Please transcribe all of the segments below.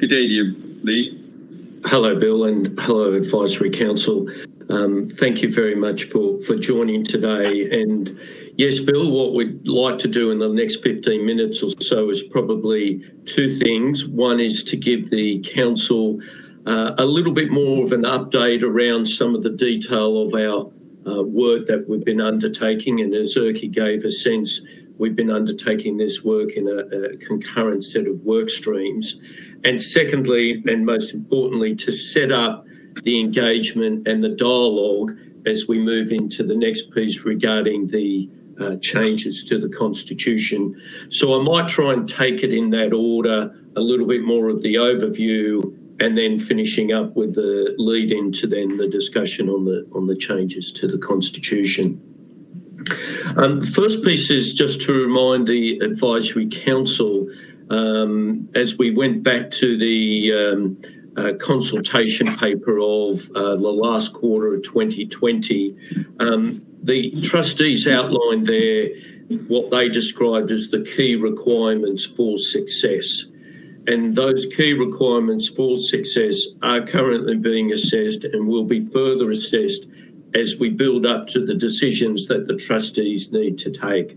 Good day to you, Lee. Hello, Bill, and hello, Advisory Council. Thank you very much for joining today. And yes, Bill, what we'd like to do in the next 15 minutes or so is probably two things. One is to give the Council a little bit more of an update around some of the detail of our work that we've been undertaking. And as Erky gave a sense, we've been undertaking this work in a concurrent set of work streams. And secondly, and most importantly, to set up the engagement and the dialogue as we move into the next piece regarding the changes to the Constitution. So I might try and take it in that order, a little bit more of the overview, and then finishing up with the lead into then the discussion on the changes to the Constitution. The first piece is just to remind the Advisory Council, as we went back to the consultation paper of the last quarter of 2020, the trustees outlined there what they described as the key requirements for success. And those key requirements for success are currently being assessed and will be further assessed as we build up to the decisions that the trustees need to take.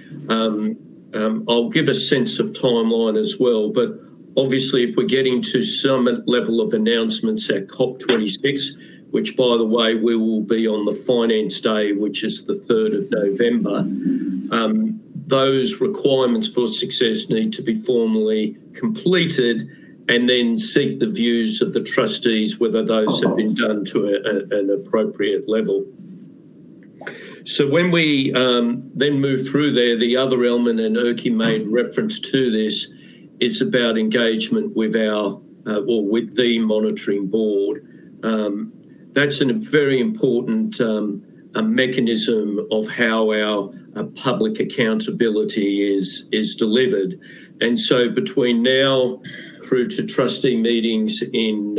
I'll give a sense of timeline as well, but obviously if we're getting to some level of announcements at COP26, which by the way, we will be on the Finance Day, which is the 3rd of November, those requirements for success need to be formally completed and then seek the views of the trustees whether those have been done to an appropriate level. So when we then move through there, the other element, and Erky made reference to this, is about engagement with our, or with the monitoring board. That's a very important a mechanism of how our public accountability is delivered. And so between now through to trustee meetings in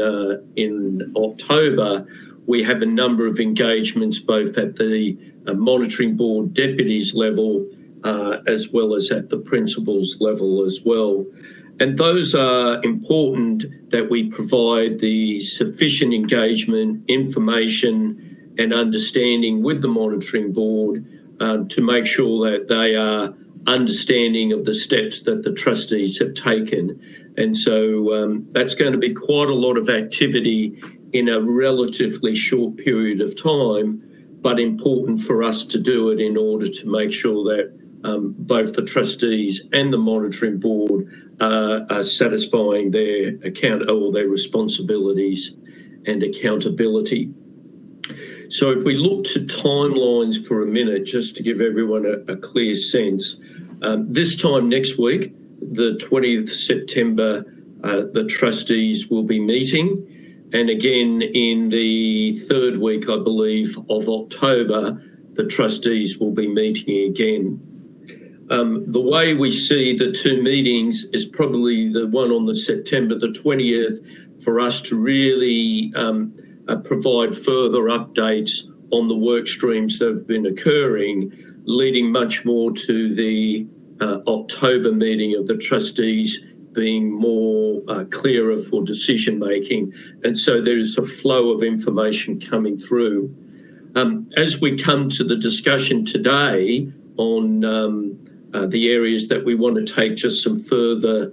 October, we have a number of engagements both at the monitoring board deputies level as well as at the principals level as well. And those are important that we provide the sufficient engagement, information and understanding with the monitoring board to make sure that they are understanding of the steps that the trustees have taken. And so that's going to be quite a lot of activity in a relatively short period of time, but important for us to do it in order to make sure that both the trustees and the monitoring board are satisfying their their responsibilities and accountability. So if we look to timelines for a minute, just to give everyone a clear sense, this time next week, the 20th September, the trustees will be meeting. And again, in the third week, I believe, of October, the trustees will be meeting again. The way we see the two meetings is probably the one on the September the 20th for us to really provide further updates on the work streams that have been occurring, leading much more to the October meeting of the trustees being more clearer for decision making. And so there's a flow of information coming through. As we come to the discussion today on the areas that we want to take just some further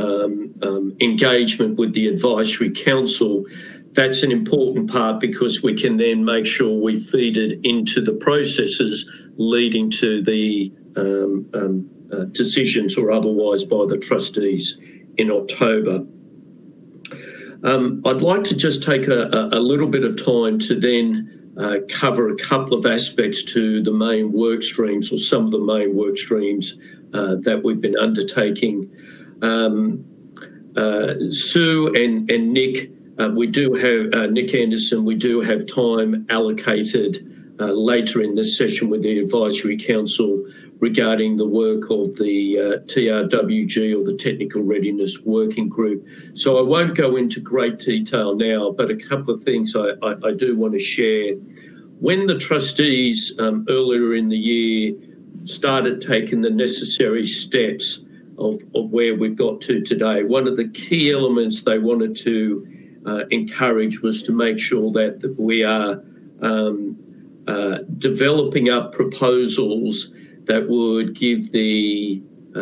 engagement with the Advisory Council, that's an important part because we can then make sure we feed it into the processes leading to the decisions or otherwise by the trustees in October. I'd like to just take a little bit of time to then cover a couple of aspects to the main work streams or some of the main work streams that we've been undertaking. Sue and Nick, we do have Nick Anderson, we do have time allocated later in this session with the Advisory Council regarding the work of the TRWG or the Technical Readiness Working Group. So I won't go into great detail now, but a couple of things I do want to share. When the trustees earlier in the year started taking the necessary steps of where we've got to today. One of the key elements they wanted to encourage was to make sure that we are developing up proposals that would give the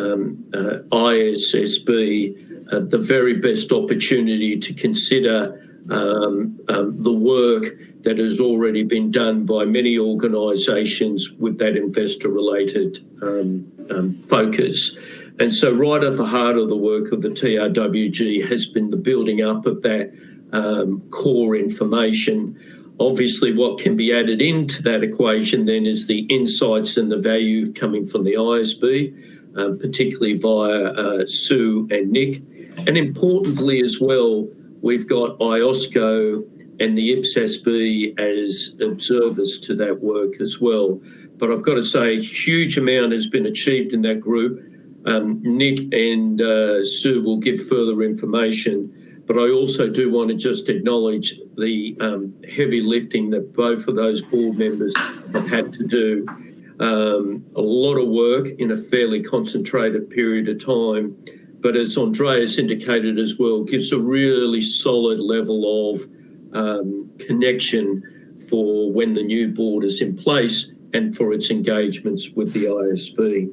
ISSB the very best opportunity to consider the work that has already been done by many organisations with that investor-related focus. And so right at the heart of the work of the TRWG has been the building up of that core information. Obviously, what can be added into that equation then is the insights and the value coming from the ISB, particularly via Sue and Nick. And importantly as well, we've got IOSCO and the IPSASB as observers to that work as well. But I've got to say, a huge amount has been achieved in that group. Nick and Sue will give further information, but I also do want to just acknowledge the heavy lifting that both of those board members have had to do. A lot of work in a fairly concentrated period of time, but as Andreas indicated as well, gives a really solid level of connection for when the new board is in place and for its engagements with the ISB.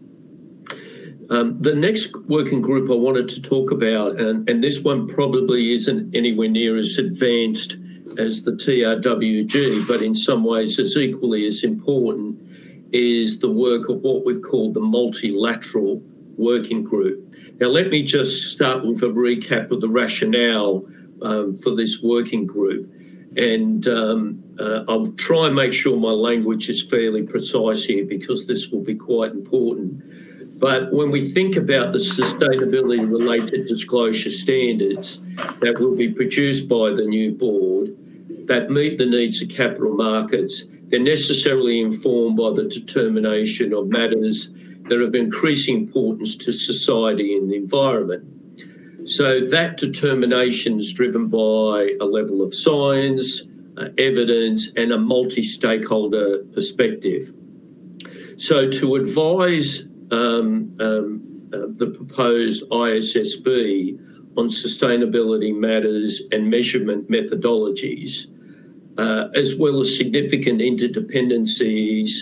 The next working group I wanted to talk about, and this one probably isn't anywhere near as advanced as the TRWG, but in some ways is equally as important, is the work of what we've called the multilateral working group. Now, let me just start with a recap of the rationale for this working group. And I'll try and make sure my language is fairly precise here because this will be quite important. But when we think about the sustainability-related disclosure standards that will be produced by the new board that meet the needs of capital markets, they're necessarily informed by the determination of matters that are of increasing importance to society and the environment. So that determination is driven by a level of science, evidence, and a multi-stakeholder perspective. So to advise the proposed ISSB on sustainability matters and measurement methodologies, as well as significant interdependencies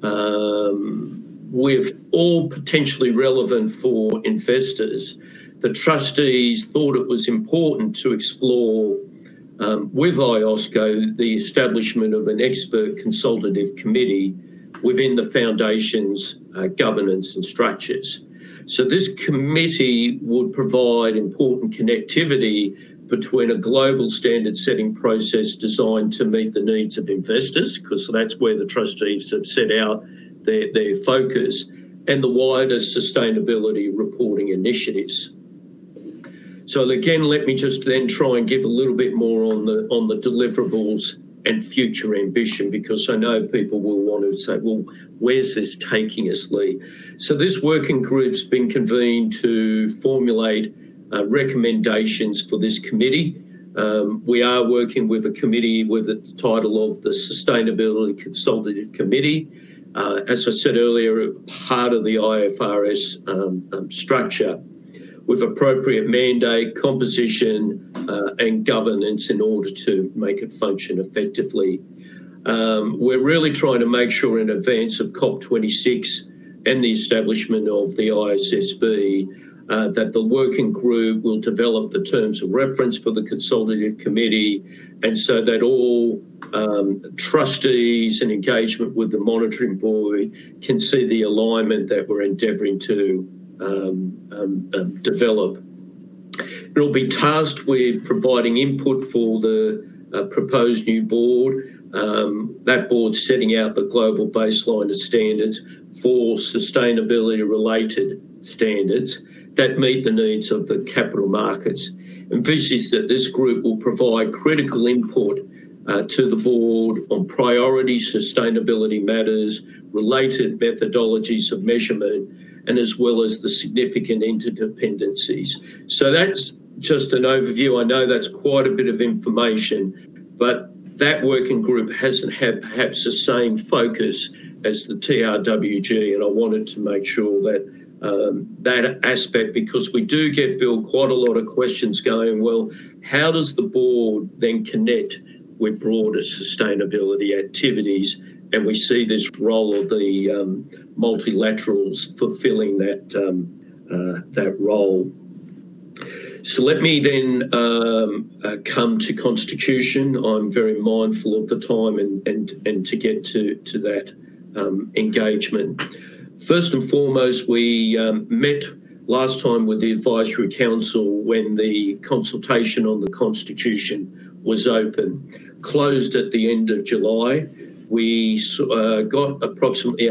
with all potentially relevant for investors, the trustees thought it was important to explore with IOSCO the establishment of an expert consultative committee within the Foundation's governance and structures. So this committee would provide important connectivity between a global standard setting process designed to meet the needs of investors, because that's where the trustees have set out their focus, and the wider sustainability reporting initiatives. So again, let me just then try and give a little bit more on the deliverables and future ambition, because I know people will want to say, well, where's this taking us, Lee? So this working group's been convened to formulate recommendations for this committee. We are working with a committee with the title of the Sustainability Consultative Committee. As I said earlier, part of the IFRS structure, with appropriate mandate, composition and governance in order to make it function effectively. We're really trying to make sure in advance of COP26 and the establishment of the ISSB that the working group will develop the terms of reference for the consultative committee, and so that all trustees and engagement with the monitoring board can see the alignment that we're endeavouring to develop. It'll be tasked with providing input for the proposed new board. That board's setting out the global baseline of standards for sustainability-related standards that meet the needs of the capital markets. Envisages that this group will provide critical input to the board on priority sustainability matters, related methodologies of measurement, and as well as the significant interdependencies. So that's just an overview. I know that's quite a bit of information, but that working group hasn't had perhaps the same focus as the TRWG, and I wanted to make sure that that aspect, because we do get, Bill, quite a lot of questions going, well, how does the board then connect with broader sustainability activities? And we see this role of the multilaterals fulfilling that role. So let me then come to constitution. I'm very mindful of the time and to get to that engagement. First and foremost, we met last time with the Advisory Council when the consultation on the Constitution was open, closed at the end of July. We got approximately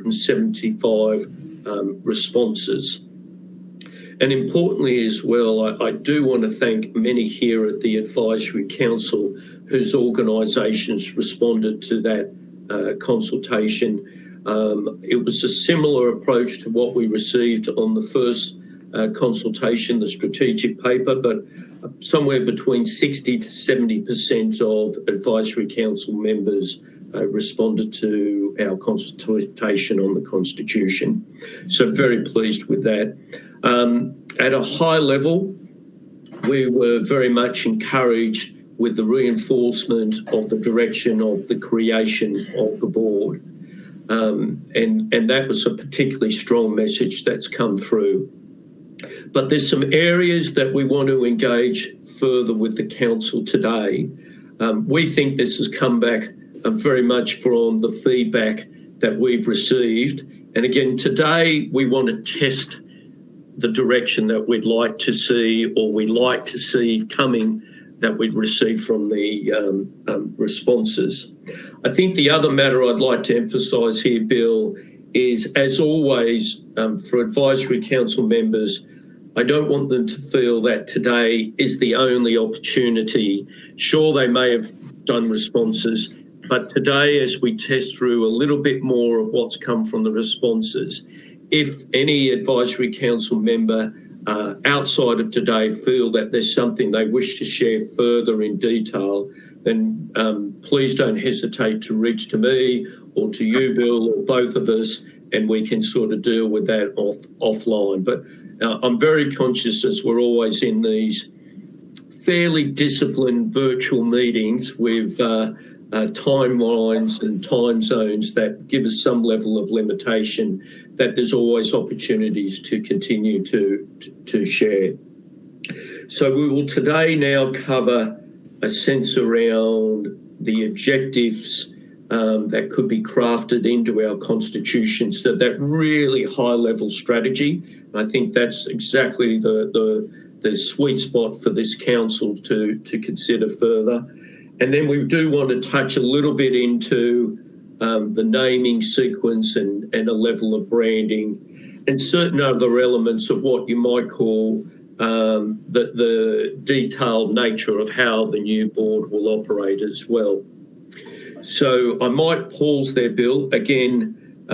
175 responses. And importantly as well, I do want to thank many here at the Advisory Council whose organisations responded to that consultation. It was a similar approach to what we received on the first consultation, the strategic paper, but somewhere between 60 to 70% of Advisory Council members responded to our consultation on the Constitution. So very pleased with that. At a high level, we were very much encouraged with the reinforcement of the direction of the creation of the board. And that was a particularly strong message that's come through. But there's some areas that we want to engage further with the council today. We think this has come back very much from the feedback that we've received. And again, today we want to test the direction that we'd like to see, or we'd like to see coming, that we'd receive from the responses. I think the other matter I'd like to emphasise here, Bill, is, as always, for Advisory Council members, I don't want them to feel that today is the only opportunity. Sure, they may have done responses, but today, as we test through a little bit more of what's come from the responses, if any Advisory Council member outside of today feel that there's something they wish to share further in detail, then please don't hesitate to reach to me or to you, Bill, or both of us, and we can sort of deal with that offline. But I'm very conscious, as we're always in these fairly disciplined virtual meetings with timelines and time zones that give us some level of limitation, that there's always opportunities to continue to share. So we will today now cover a sense around the objectives that could be crafted into our constitution, so that really high-level strategy. And I think that's exactly the sweet spot for this council to consider further. And then we do want to touch a little bit into the naming sequence and a level of branding and certain other elements of what you might call the detailed nature of how the new board will operate as well. So I might pause there, Bill. Again,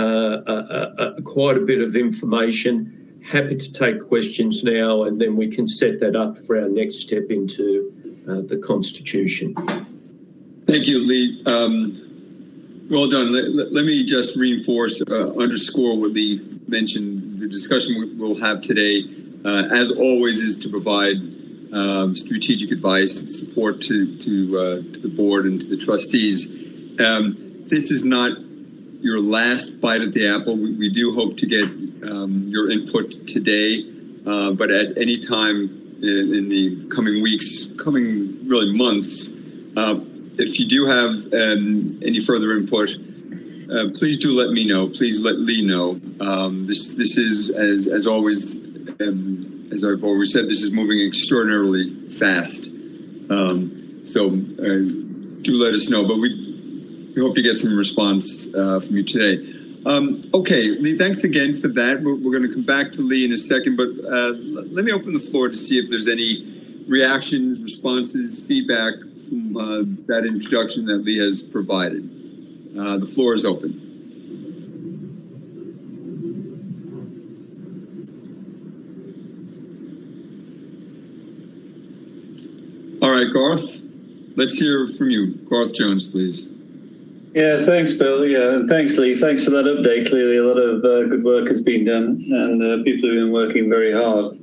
quite a bit of information. Happy to take questions now, and then we can set that up for our next step into the Constitution. Thank you, Lee. Well done. Let me just reinforce, underscore what Lee mentioned. The discussion we'll have today, as always, is to provide strategic advice and support to the board and to the trustees. This is not your last bite at the apple. We do hope to get your input today, but at any time in the coming weeks, coming really months, if you do have any further input, please do let me know. Please let Lee know. This is, as always, as I've always said, this is moving extraordinarily fast. So do let us know. But we hope to get some response from you today. Okay, Lee, thanks again for that. We're going to come back to Lee in a second, but let me open the floor to see if there's any reactions, responses, feedback from that introduction that Lee has provided. The floor is open. All right, Garth, let's hear from you. Garth Jones, please. Yeah, thanks, Bill. Yeah, and thanks, Lee. Thanks for that update. Clearly, a lot of good work has been done, and people have been working very hard.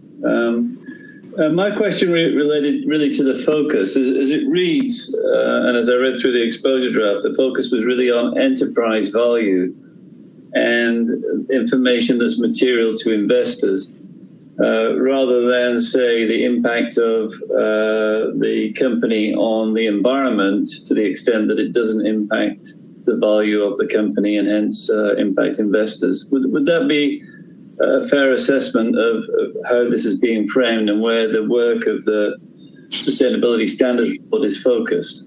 My question related really to the focus, as it reads, and as I read through the exposure draft, the focus was really on enterprise value and information that's material to investors, rather than, say, the impact of the company on the environment to the extent that it doesn't impact the value of the company and hence impact investors. Would that be a fair assessment of how this is being framed and where the work of the Sustainability Standards Board is focused?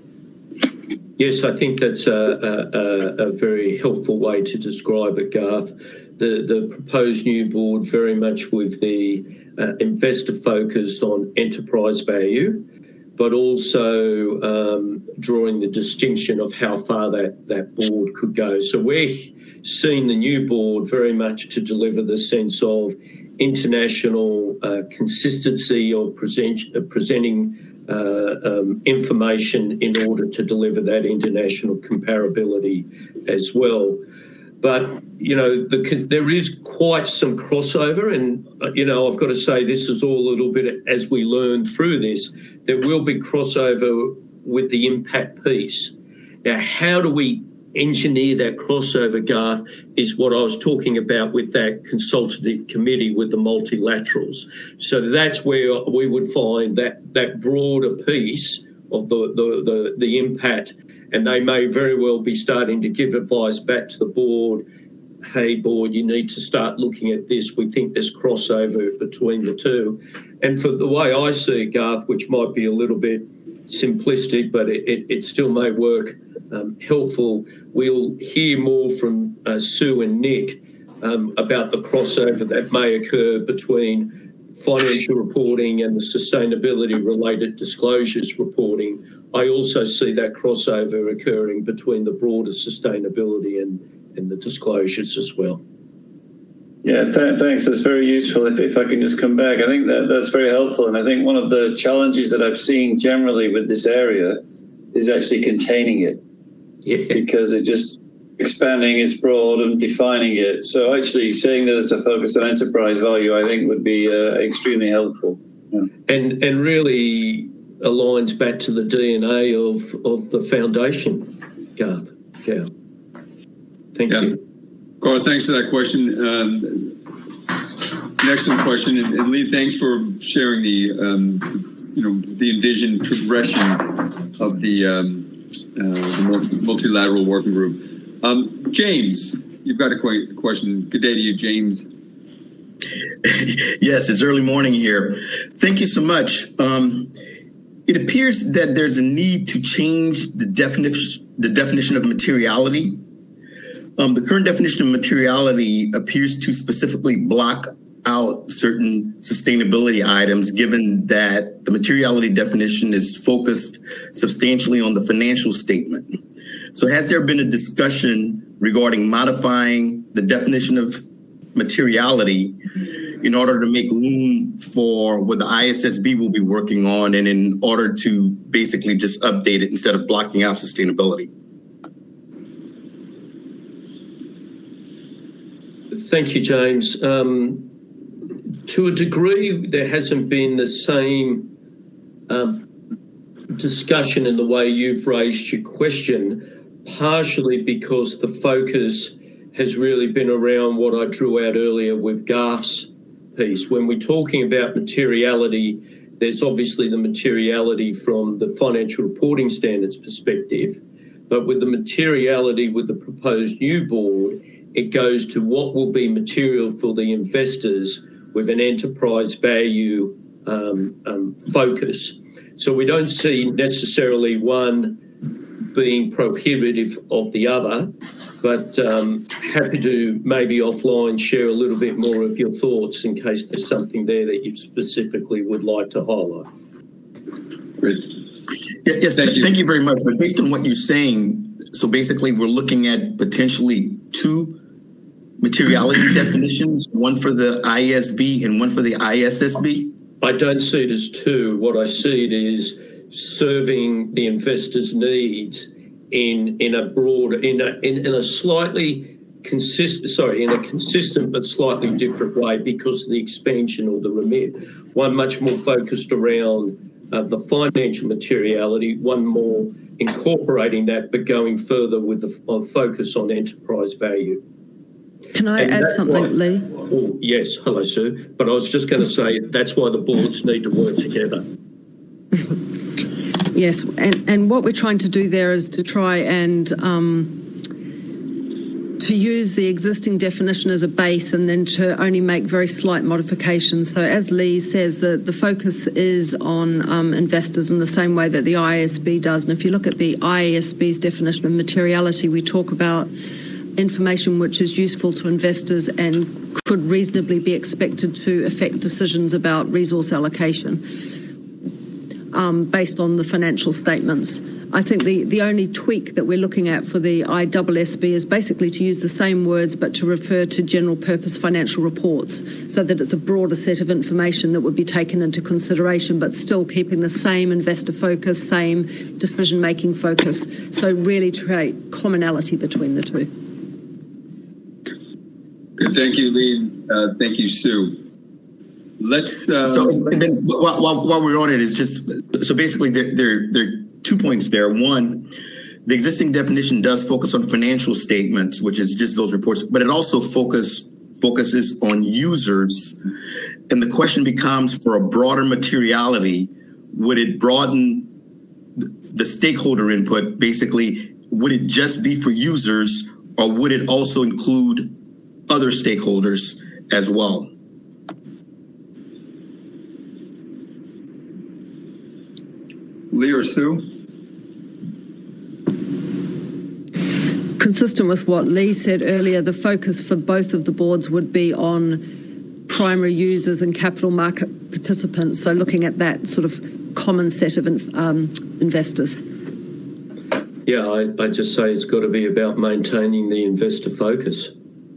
Yes, I think that's a very helpful way to describe it, Garth. The proposed new board very much with the investor focus on enterprise value, but also drawing the distinction of how far that board could go. So we're seeing the new board very much to deliver the sense of international consistency of presenting information in order to deliver that international comparability as well. But, you know, there is quite some crossover, and, you know, I've got to say this is all a little bit as we learn through this, there will be crossover with the impact piece. Now, how do we engineer that crossover, Garth, is what I was talking about with that consultative committee with the multilaterals. So that's where we would find that broader piece of the impact, and they may very well be starting to give advice back to the board. Hey, board, you need to start looking at this. We think there's crossover between the two. And for the way I see it, Garth, which might be a little bit simplistic, but it still may work helpful, we'll hear more from Sue and Nick about the crossover that may occur between financial reporting and the sustainability-related disclosures reporting. I also see that crossover occurring between the broader sustainability and the disclosures as well. Yeah, thanks. That's very useful. If I can just come back, I think that's very helpful. And I think one of the challenges that I've seen generally with this area is actually containing it. Yeah. Because it just expanding its broad and defining it. So actually saying that it's a focus on enterprise value, I think would be extremely helpful. Yeah. And really aligns back to the DNA of the foundation, Garth. Yeah. Thank you. Garth, thanks for that question. An excellent question, and Lee, thanks for sharing the the envisioned progression of the multilateral working group. James, you've got a question. Good day to you, James. Yes, it's early morning here. Thank you so much. It appears that there's a need to change the definition of materiality. The current definition of materiality appears to specifically block out certain sustainability items, given that the materiality definition is focused substantially on the financial statement. So has there been a discussion regarding modifying the definition of materiality in order to make room for what the ISSB will be working on, and in order to basically just update it instead of blocking out sustainability? Thank you, James. To a degree, there hasn't been the same discussion in the way you've raised your question, partially because the focus has really been around what I drew out earlier with Garth's piece. When we're talking about materiality, there's obviously the materiality from the financial reporting standards perspective, but with the materiality with the proposed new board, it goes to what will be material for the investors with an enterprise value focus. So we don't see necessarily one being prohibitive of the other, but happy to maybe offline share a little bit more of your thoughts in case there's something there that you specifically would like to highlight. Great. Yes, thank you very much. But based on what you're saying, so basically we're looking at potentially two materiality definitions, one for the ISB and one for the ISSB? I don't see it as two. What I see it is serving the investors' needs in a broader, in a slightly in a consistent but slightly different way because of the expansion or the remit. One much more focused around the financial materiality, one more incorporating that but going further with the focus on enterprise value. Can I add something, Lee? Oh, yes. Hello, Sue. But I was just going to say that's why the boards need to work together. Yes, and what we're trying to do there is to try and to use the existing definition as a base and then to only make very slight modifications. So as Lee says, the focus is on investors in the same way that the IASB does. And if you look at the IASB's definition of materiality, we talk about information which is useful to investors and could reasonably be expected to affect decisions about resource allocation based on the financial statements. I think the only tweak that we're looking at for the ISSB is basically to use the same words but to refer to general purpose financial reports so that it's a broader set of information that would be taken into consideration but still keeping the same investor focus, same decision-making focus. So really to create commonality between the two. Good. Thank you, Lee. Thank you, Sue. Let's. So and then while we're on it, is just so basically there are 2 points there. One, the existing definition does focus on financial statements, which is just those reports, but it also focuses on users. And the question becomes, for a broader materiality, would it broaden the stakeholder input? Basically, would it just be for users, or would it also include other stakeholders as well? Lee or Sue? Consistent with what Lee said earlier, the focus for both of the boards would be on primary users and capital market participants, so looking at that sort of common set of investors. Yeah, I just say it's got to be about maintaining the investor focus.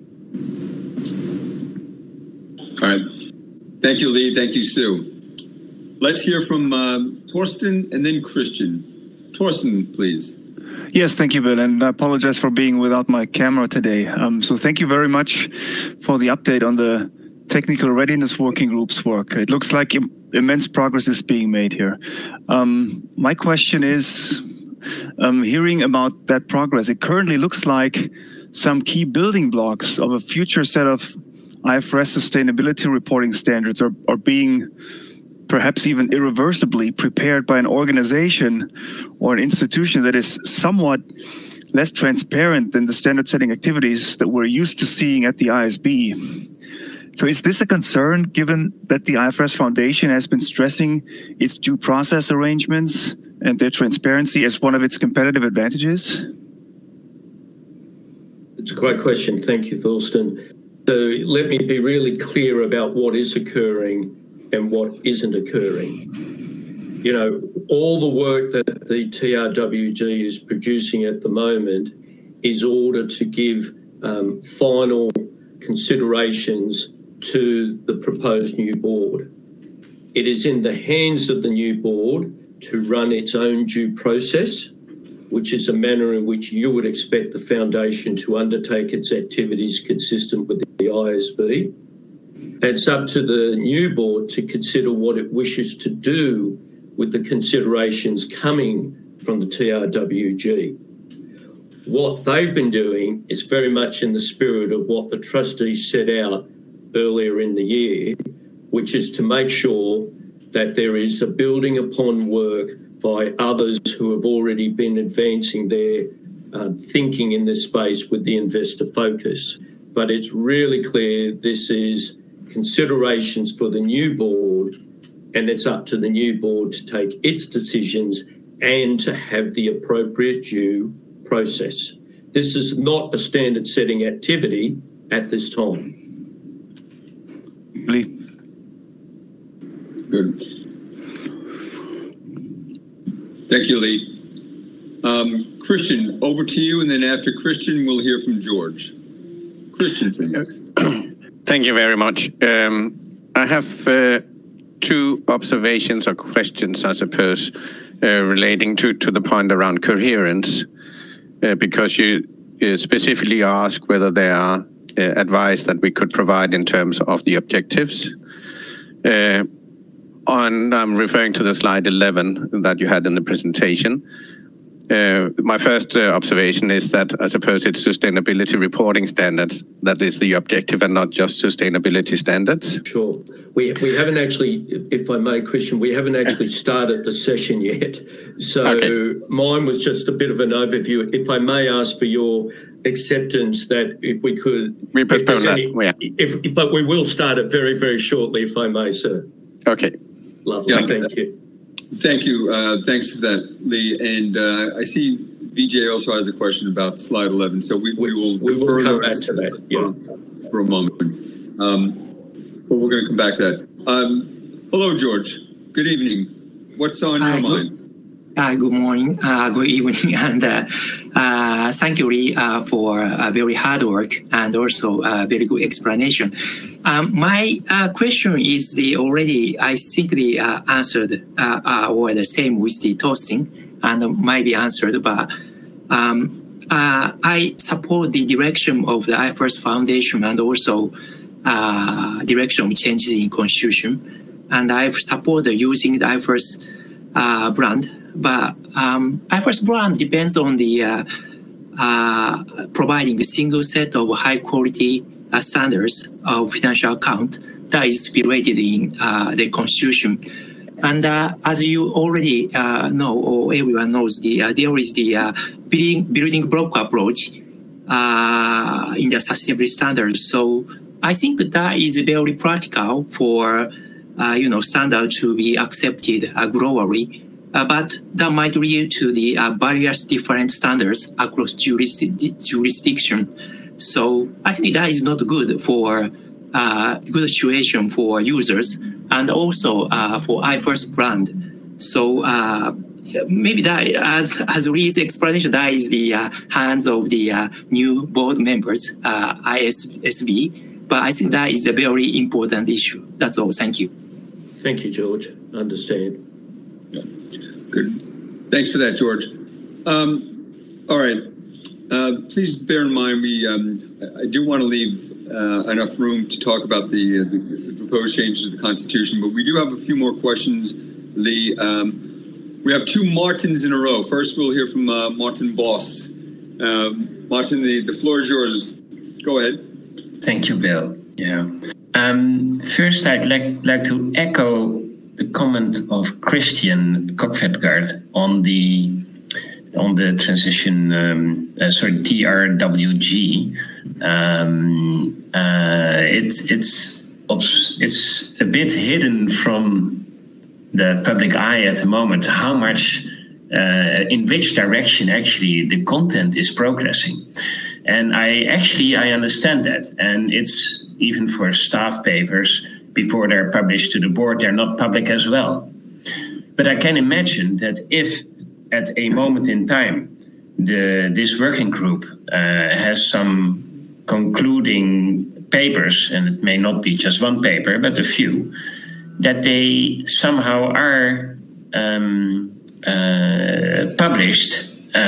All right. Thank you, Lee. Thank you, Sue. Let's hear from Torsten and then Christian. Torsten, please. Yes, thank you, Bill, and I apologize for being without my camera today. So thank you very much for the update on the Technical Readiness Working Group's work. It looks like immense progress is being made here. My question is, hearing about that progress, it currently looks like some key building blocks of a future set of IFRS sustainability reporting standards are being perhaps even irreversibly prepared by an organization or an institution that is somewhat less transparent than the standard setting activities that we're used to seeing at the ISB. So is this a concern given that the IFRS Foundation has been stressing its due process arrangements and their transparency as one of its competitive advantages? It's a great question. Thank you, Thorsten. So let me be really clear about what is occurring and what isn't occurring. You know, all the work that the TRWG is producing at the moment is ordered to give final considerations to the proposed new board. It is in the hands of the new board to run its own due process, which is a manner in which you would expect the foundation to undertake its activities consistent with the ISB. It's up to the new board to consider what it wishes to do with the considerations coming from the TRWG. What they've been doing is very much in the spirit of what the trustees set out earlier in the year, which is to make sure that there is a building upon work by others who have already been advancing their thinking in this space with the investor focus. But it's really clear this is considerations for the new board, and it's up to the new board to take its decisions and to have the appropriate due process. This is not a standard setting activity at this time. Lee. Good. Thank you, Lee. Christian, over to you, and then after Christian, we'll hear from George. Christian, please. Thank you very much. I have two observations or questions, I suppose, relating to the point around coherence. because you specifically ask whether there are advice that we could provide in terms of the objectives. I'm referring to the slide 11 that you had in the presentation. My first observation is that I suppose it's sustainability reporting standards that is the objective and not just sustainability standards. Sure. We haven't actually, if I may, Christian, we haven't actually started the session yet. So okay. Mine was just a bit of an overview. If I may ask for your acceptance that if we could... We postpone that, but we will start it very, very shortly, if I may, sir. Okay. Lovely, yeah. Thank you. Thank you. Thanks for that, Lee. And I see Vijay also has a question about slide 11. So we will come back to that for a moment. But we're going to come back to that. Hello, George. Good evening. What's on your mind? Good morning, good evening, and thank you, Lee, for very hard work and also very good explanation. My question is I think the answered or the same with the toasting and might be answered, but I support the direction of the IFRS Foundation and also direction of changes in Constitution, and I support using the IFRS brand. But IFRS brand depends on the providing a single set of high quality standards of financial account that is to be rated in the Constitution. And as you already know, or everyone knows, there is the building block approach in the sustainability standards. So I think that is very practical for standard to be accepted globally. But that might lead to the various different standards across jurisdiction. So I think that is not good for good situation for users and also for IFRS brand. So maybe that, as Lee's explanation, that is the hands of the new board members, ISB. But I think that is a very important issue. That's all. Thank you. Thank you, George. Understand. Good. Thanks for that, George. All right. Please bear in mind, I do want to leave enough room to talk about the proposed changes to the Constitution, but we do have a few more questions, Lee. We have two Martins in a row. First, we'll hear from Martin Boss. Martin, the floor is yours. Go ahead. Thank you, Bill. Yeah. First, I'd like to echo the comment of Christian Kokvetgaard on the transition, TRWG. It's a bit hidden from the public eye at the moment how much, in which direction actually the content is progressing. And I understand that, and it's even for staff papers. Before they're published to the board, they're not public as well. But I can imagine that if at a moment in time, this working group has some concluding papers, and it may not be just one paper, but a few, that they somehow are published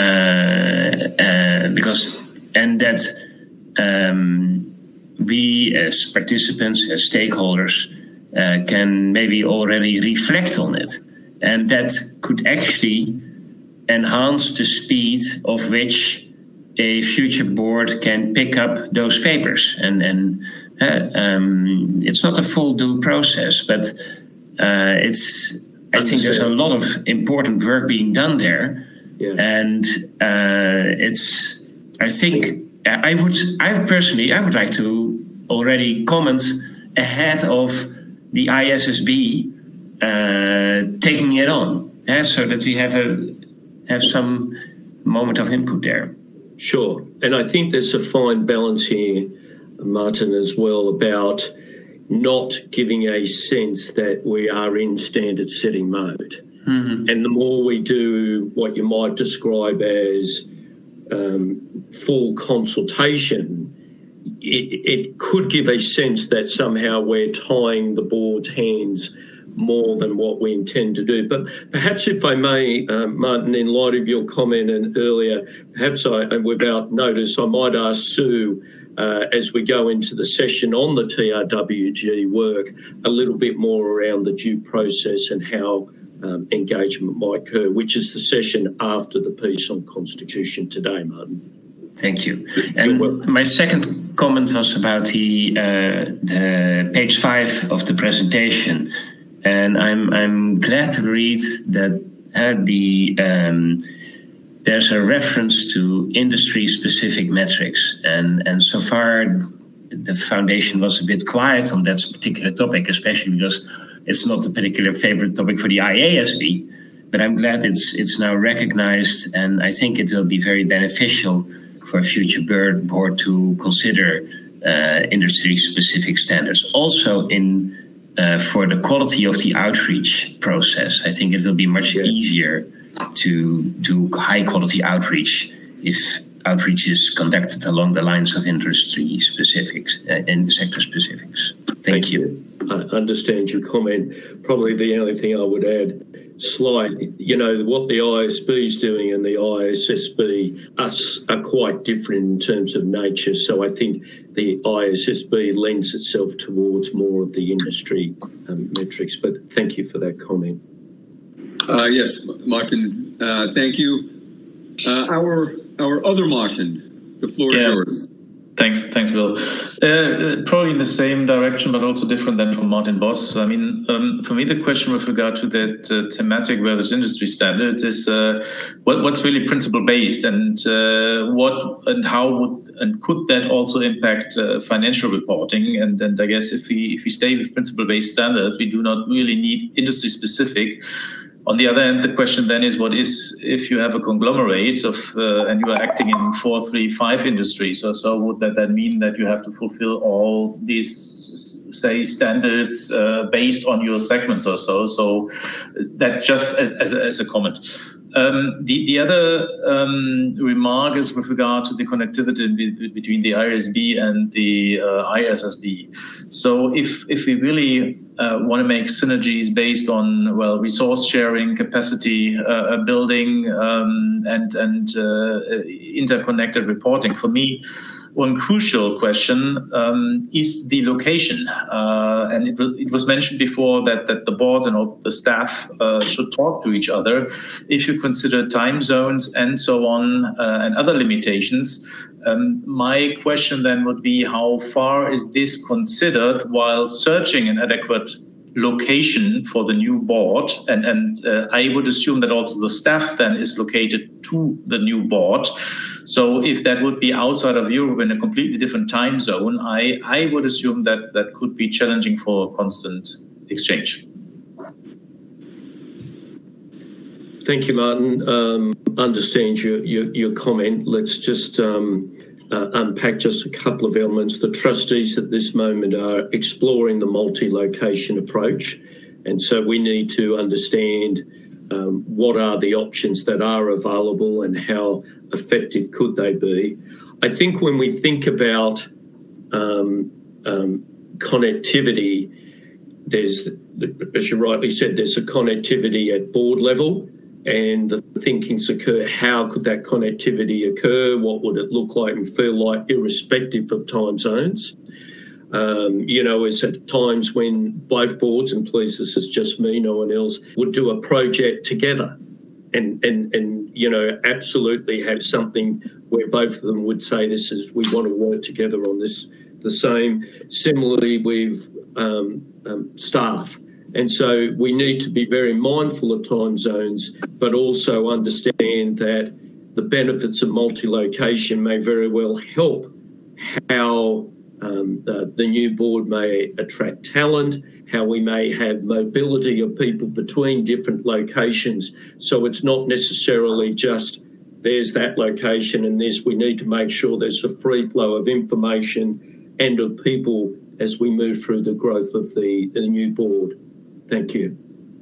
we as participants, as stakeholders, can maybe already reflect on it. And that could actually enhance the speed of which a future board can pick up those papers. And it's not a full due process, but I think there's a lot of important work being done there. Yeah. And I would like to already comment ahead of the ISSB taking it on, so that we have some moment of input there. Sure, and I think there's a fine balance here, Martin, as well, about not giving a sense that we are in standard setting mode. Mm-hmm. And the more we do what you might describe as full consultation, it could give a sense that somehow we're tying the board's hands more than what we intend to do. But perhaps if I may, Martin, in light of your comment and earlier, perhaps without notice, I might ask Sue, as we go into the session on the TRWG work, a little bit more around the due process and how engagement might occur, which is the session after the piece on Constitution today, Martin. Thank you. And my second comment was about the page 5 of the presentation, and I'm glad to read that there's a reference to industry-specific metrics, and so far the foundation was a bit quiet on that particular topic, especially because it's not a particular favorite topic for the IASB. But I'm glad it's now recognized, and I think it will be very beneficial for a future board to consider industry-specific standards. Also for the quality of the outreach process, I think it will be much easier to do high-quality outreach if outreach is conducted along the lines of industry specifics and sector specifics. Thank you. I understand your comment. Probably the only thing I would add, what the ISB is doing and the ISSB are quite different in terms of nature. So I think the ISSB lends itself towards more of the industry metrics. But thank you for that comment. Yes, Martin, thank you. Our other Martin, the floor is yours. Thanks, Will. Probably in the same direction, but also different than from Martin Boss. I mean, for me, the question with regard to that thematic versus industry standards is what's really principle-based, and could that also impact financial reporting? And I guess if we stay with principle-based standards, we do not really need industry-specific. On the other hand, the question then is, what is if you have a conglomerate of and you are acting in 4, 3, 5 industries? So would that then mean that you have to fulfill all these, say, standards based on your segments or so? So that just as a comment. The other remark is with regard to the connectivity between the ISB and the ISSB. So if we really want to make synergies based on resource sharing, capacity building, and interconnected reporting, for me, one crucial question is the location, and it was mentioned before that the boards and all the staff should talk to each other. If you consider time zones and so on and other limitations, my question then would be, how far is this considered while searching an adequate location for the new board? And I would assume that also the staff then is located to the new board. So if that would be outside of Europe in a completely different time zone, I would assume that could be challenging for constant exchange. Thank you, Martin. Understand your comment. Let's just unpack just a couple of elements. The trustees at this moment are exploring the multi-location approach, and so we need to understand what are the options that are available and how effective could they be. I think when we think about connectivity, there's, as you rightly said, there's a connectivity at board level, and the thinkings occur, how could that connectivity occur? What would it look like and feel like, irrespective of time zones? It's at times when both boards, and please, this is just me, no one else, would do a project together and absolutely have something where both of them would say, we want to work together on this, the same. Similarly with staff. And so we need to be very mindful of time zones, but also understand that the benefits of multi-location may very well help how the new board may attract talent, how we may have mobility of people between different locations. So it's not necessarily just there's that location and we need to make sure there's a free flow of information and of people as we move through the growth of the new board. Thank you.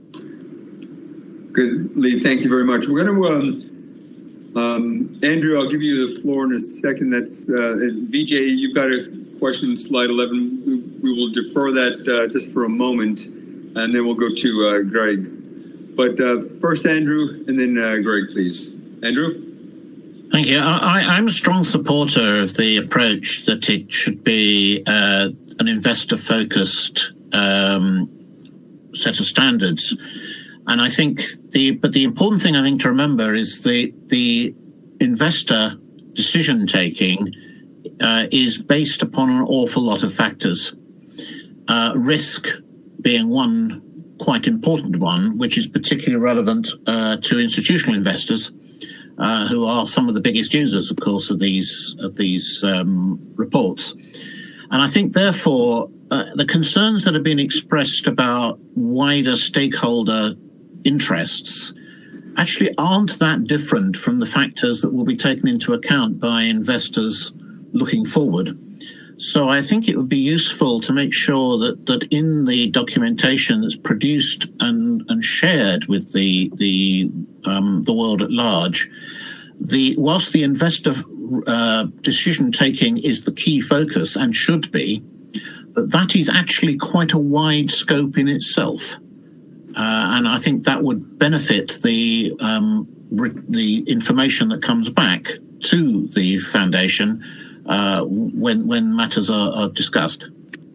Good, Lee. Thank you very much. We're going to, Andrew, I'll give you the floor in a second. That's Vijay, you've got a question, slide 11. We will defer that just for a moment. and then we'll go to Greg. But first Andrew, and then Greg, please. Andrew? Thank you. I'm a strong supporter of the approach that it should be an investor-focused set of standards. And I think the important thing I think to remember is the investor decision-taking is based upon an awful lot of factors. Risk being one quite important one, which is particularly relevant to institutional investors, who are some of the biggest users, of course, of these reports. And I think, therefore, the concerns that have been expressed about wider stakeholder interests actually aren't that different from the factors that will be taken into account by investors looking forward. So I think it would be useful to make sure that in the documentation that's produced and shared with the world at large, whilst the investor decision taking is the key focus and should be, that is actually quite a wide scope in itself. And I think that would benefit the information that comes back to the foundation when matters are discussed.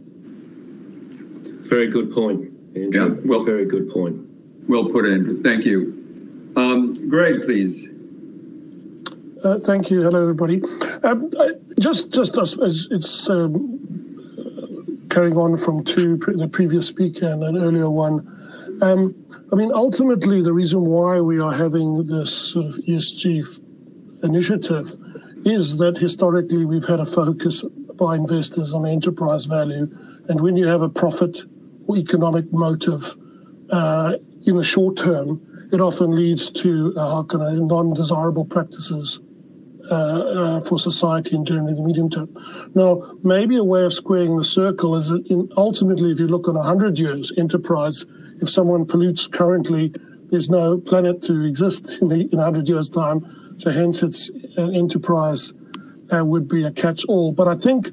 Very good point, Andrew. Yeah, well, very good point. Well put, Andrew. Thank you. Greg, please. Thank you. Hello, everybody. Just as it's carrying on from the previous speaker and an earlier one. I mean, ultimately, the reason why we are having this sort of ESG initiative is that historically we've had a focus by investors on enterprise value. And when you have a profit or economic motive in the short term, it often leads to non-desirable practices for society and generally the medium term. Now, maybe a way of squaring the circle is that ultimately, if you look on 100 years enterprise, if someone pollutes currently, there's no planet to exist in 100 years' time. So hence, it's an enterprise would be a catch-all. But I think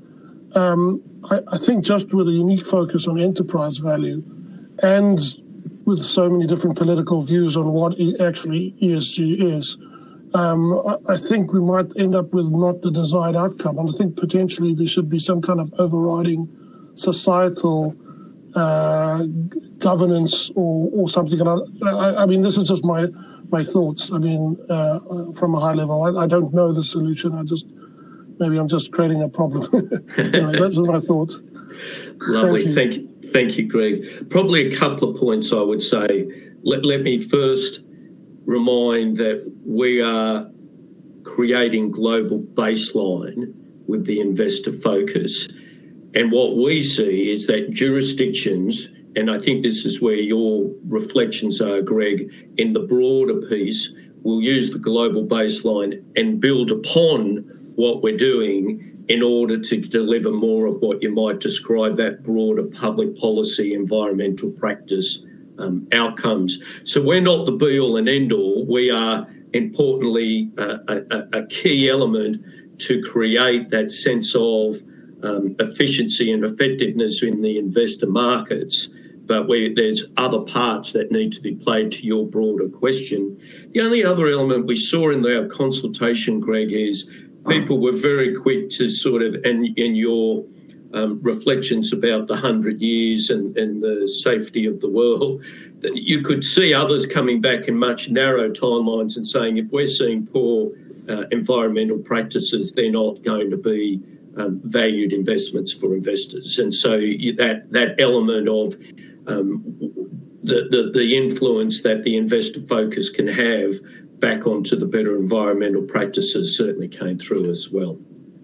just with a unique focus on enterprise value and with so many different political views on what actually ESG is, I think we might end up with not the desired outcome. And I think potentially there should be some kind of overriding societal governance or something. I mean, this is just my thoughts. I mean, from a high level, I don't know the solution. Maybe I'm just creating a problem. Anyway, those are my thoughts. Lovely. Thank you, Greg. Probably a couple of points I would say. Let me first remind that we are creating global baseline with the investor focus. And what we see is that jurisdictions, and I think this is where your reflections are, Greg, in the broader piece, will use the global baseline and build upon what we're doing in order to deliver more of what you might describe that broader public policy, environmental practice outcomes. So we're not the be-all and end-all. We are, importantly, a key element to create that sense of efficiency and effectiveness in the investor markets, but there's other parts that need to be played to your broader question. The only other element we saw in our consultation, Greg, is people were very quick to sort of, and in your reflections about the 100 years and the safety of the world, that you could see others coming back in much narrow timelines and saying, if we're seeing poor environmental practices, they're not going to be valued investments for investors. And so that element of the influence that the investor focus can have back onto the better environmental practices certainly came through as well.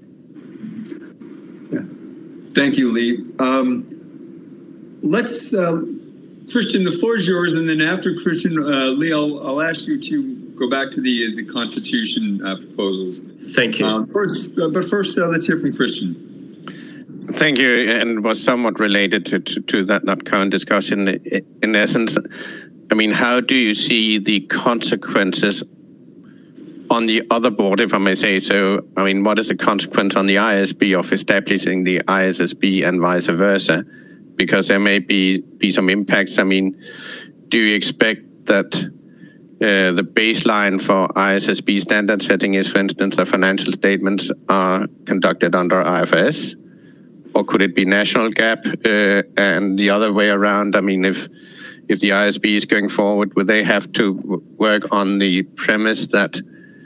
Yeah. Thank you, Lee. Let's, Christian, the floor is yours. And then after Christian, Lee, I'll ask you to go back to the Constitution proposals. Thank you. First, let's hear from Christian. Thank you, and was somewhat related to that current discussion. In essence, I mean, how do you see the consequences on the other board, if I may say so? I mean, what is the consequence on the ISB of establishing the ISSB and vice versa? because there may be some impacts. I mean, do you expect that the baseline for ISSB standard setting is, for instance, the financial statements are conducted under IFRS? Or could it be national GAAP and the other way around? I mean, if the ISB is going forward, would they have to work on the premise that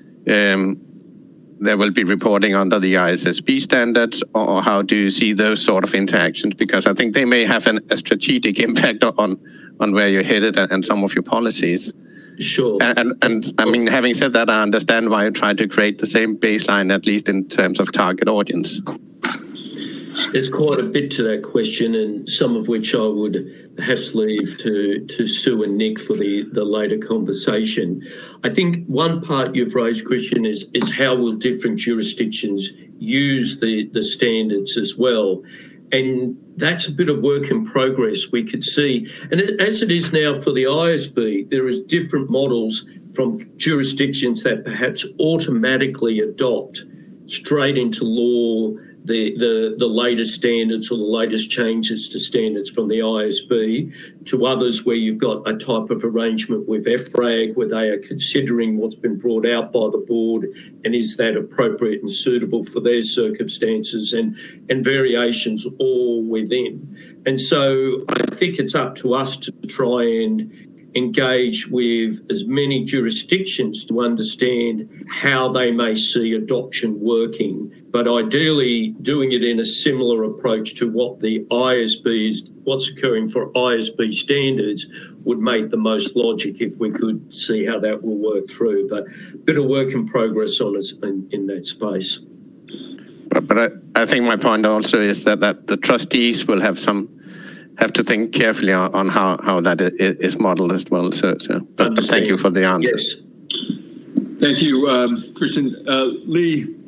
there will be reporting under the ISSB standards, or how do you see those sort of interactions? Because I think they may have a strategic impact on where you're headed and some of your policies. Sure. And I mean, having said that, I understand why you try to create the same baseline, at least in terms of target audience. There's quite a bit to that question, and some of which I would perhaps leave to Sue and Nick for the later conversation. I think one part you've raised, Christian, is how will different jurisdictions use the standards as well. And that's a bit of work in progress. We could see, and as it is now for the ISB, there is different models from jurisdictions that perhaps automatically adopt straight into law the latest standards or the latest changes to standards from the ISB, to others where you've got a type of arrangement with FRAG where they are considering what's been brought out by the board and is that appropriate and suitable for their circumstances, and variations all within. And so I think it's up to us to try and engage with as many jurisdictions to understand how they may see adoption working, but ideally doing it in a similar approach to what the ISB is, what's occurring for ISB standards would make the most logic if we could see how that will work through. But a bit of work in progress on us in that space. But I think my point also is that the trustees will have to think carefully on how that is modeled as well. So but thank you for the answers. Yes. Thank you, Christian. Lee,